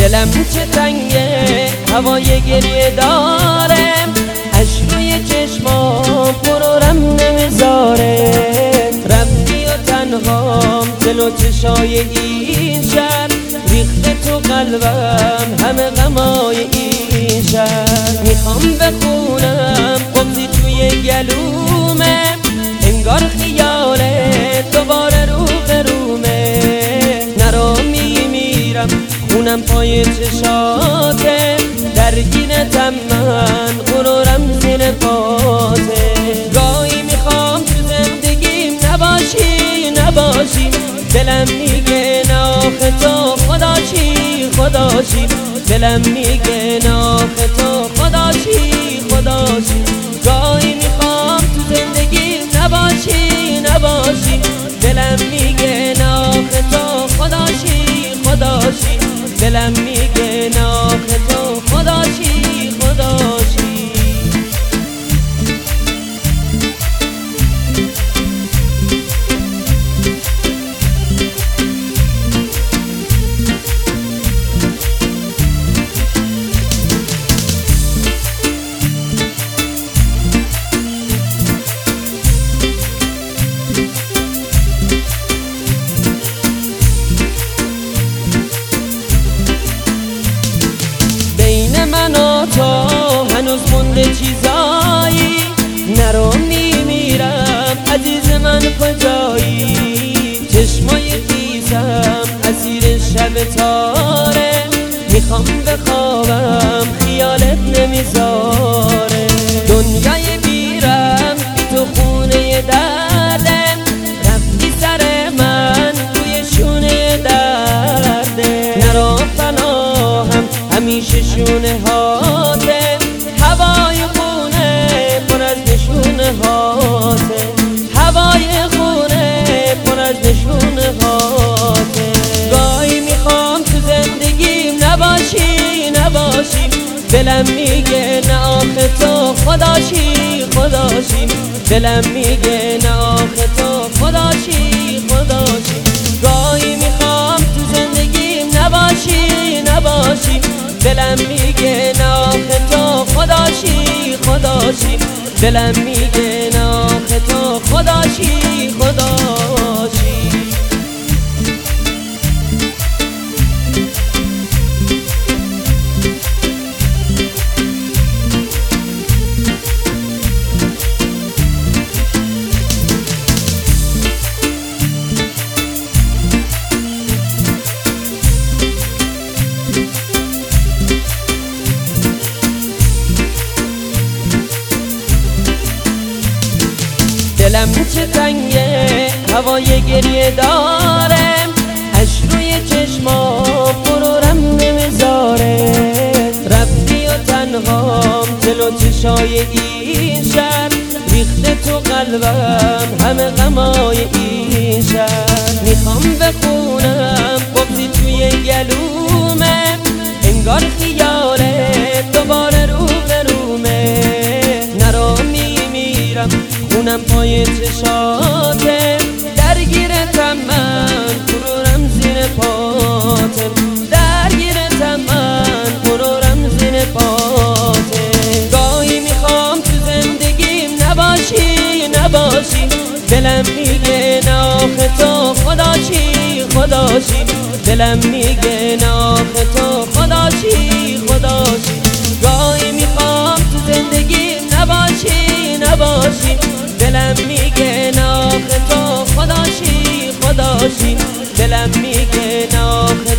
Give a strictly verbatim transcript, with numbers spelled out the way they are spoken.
دلم چه تنگه هوای گریه داره، اشک روی چشمام پرورم نمیذاره. رفتی و تنهام جلو چشای این شهر، ریخته تو قلبم همه غمای این شهر. میخوام بخونم قبضی توی گلومه، انگار خیاله دوباره رو به رومه. نرو میمیرم خونم پای چشاته، درگیرتم من غرورم زیر پاته. گاهی میخوام تو زندگیم نباشی نباشی، دلم میگه نه آخه تو خداشی خداشی. دلم میگه نه آخه تو خداشی خداشی. گاهی میخوام تو زندگیم نباشی نباشی، دلم میگه نه آخه تو خداشی خداشی. دلم میگه نه آخه تو خداشی خداشی. من و تو هنوز مونده چیزایی، نرو میمیرم عزیز من کجایی. چشمای خیسم اسیر شب تاره، میخوام بخوابم خیالت نمیذاره. دنیای بیرم بی تو خونه درده، رفتی سر من روی شونه درده. نرو پناهم همیشه شونه هاته، هوای خونه پر از نشونه هاته. هوای خونه پر از نشونه هاته. گاهی میخوام تو زندگیم نباشی نباشی، دلم میگه نه آخه تو خداشی خداشی. دلم میگه نه آخه تو خداشی خداشی. گاهی میخوام تو زندگیم نباشی نباشی، دلم میگه نه آخه تو خداشی خداشی. دلم میگه نه آخه تو خداشی خداشی. دلم چه تنگه هوای گریه داره، اشک روی چشمام پرورم نمیذاره. رفتی و تنهام جلو چشای این شهر، ریخته تو قلبم همه غمای این شهر. میخوام بخونم قبضی توی گلومه، انگار خیاله دوباره رو به رومه. نرو میمیرم خونم پای چشاته، درگیرتم من غرورم زیر پاته. درگیرتم من غرورم زیر پاته. گاهی میخوام تو زندگیم نباشی نباشی، دلم میگه نه آخه تو خداشی خداشی. دلم میگه نه آخه تو خداشی خداشی. گاهی میخوام تو زندگیم نباشی نباشی، دلم میگه نه آخه تو خداشی خداشی. دلم میگه نه آخه